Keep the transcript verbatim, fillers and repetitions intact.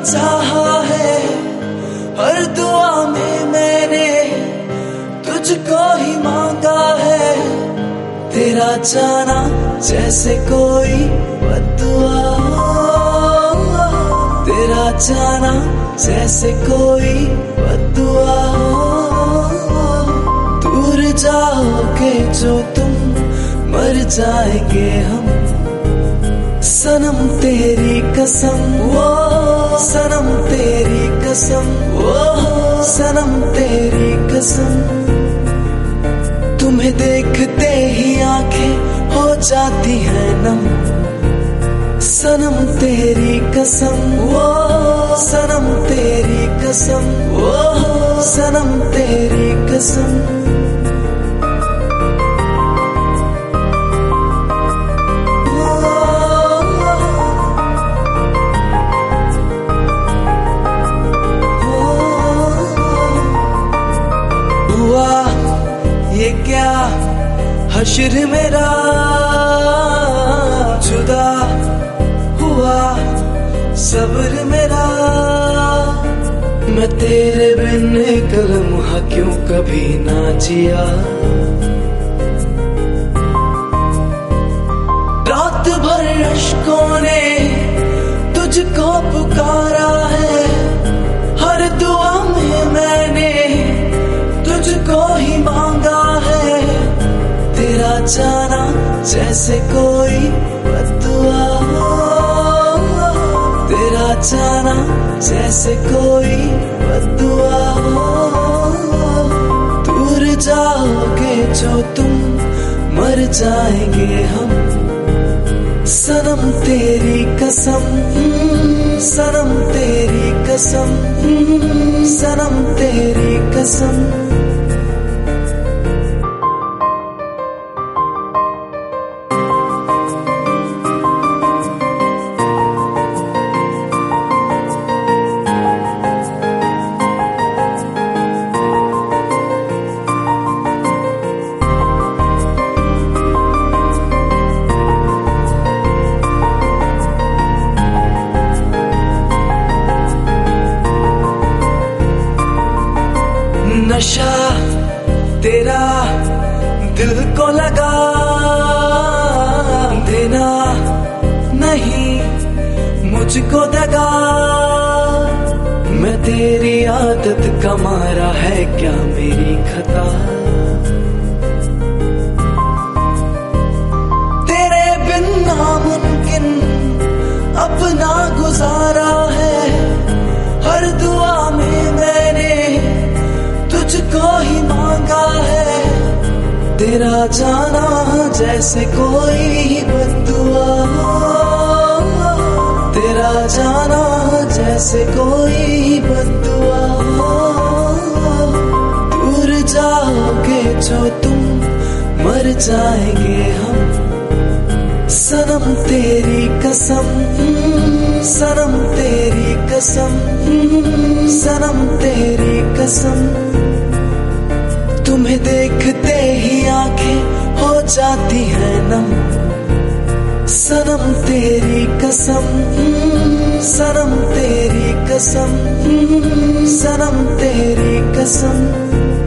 चाहा है, हर दुआ में मैंने तुझको ही मांगा है। तेरा जाना जैसे कोई बद्दुआ, तेरा जाना जैसे कोई बद्दुआ। दूर जाओगे जो तुम, मर जाएंगे हम। सनम तेरी कसम, वो सनम तेरी कसम, वो सनम तेरी कसम। तुम्हें देखते ही आंखें हो जाती हैं नम। सनम तेरी कसम, वो सनम तेरी कसम, वो सनम तेरी कसम। ये क्या हश्र मेरा, जुदा हुआ सब्र मेरा। मैं तेरे बिन एक लम्हा क्यों कभी ना जिया। रात भर अश्कों ने तुझको पुकारा है, हर दुआ में मैंने तुझको ही मांगा है। तेरा जाना जैसे कोई बद्दुआ, तेरा जाना जैसे कोई बद्दुआ। दूर जाओगे जो तुम, मर जाएंगे हम। सनम तेरी कसम, सनम तेरी कसम, सनम तेरी कसम। नशा तेरा दिल को लगा, देना नहीं मुझको दगा। मैं तेरी आदत का मारा है क्या मेरी खता। तेरे बिन नामुमकिन अपना गुजारा है, हर दुआ में मैंने तुझको ही मांगा है। तेरा जाना जैसे कोई बद्दुआ, तेरा जाना जैसे कोई बद्दुआ। दूर जाओगे जो तुम, मर जाएंगे हम। सनम तेरी कसम, सनम तेरी कसम, सनम तेरी कसम। तुम्हें देखते ही आंखें हो जाती हैं नम। सनम तेरी कसम, सनम तेरी कसम, सनम तेरी कसम।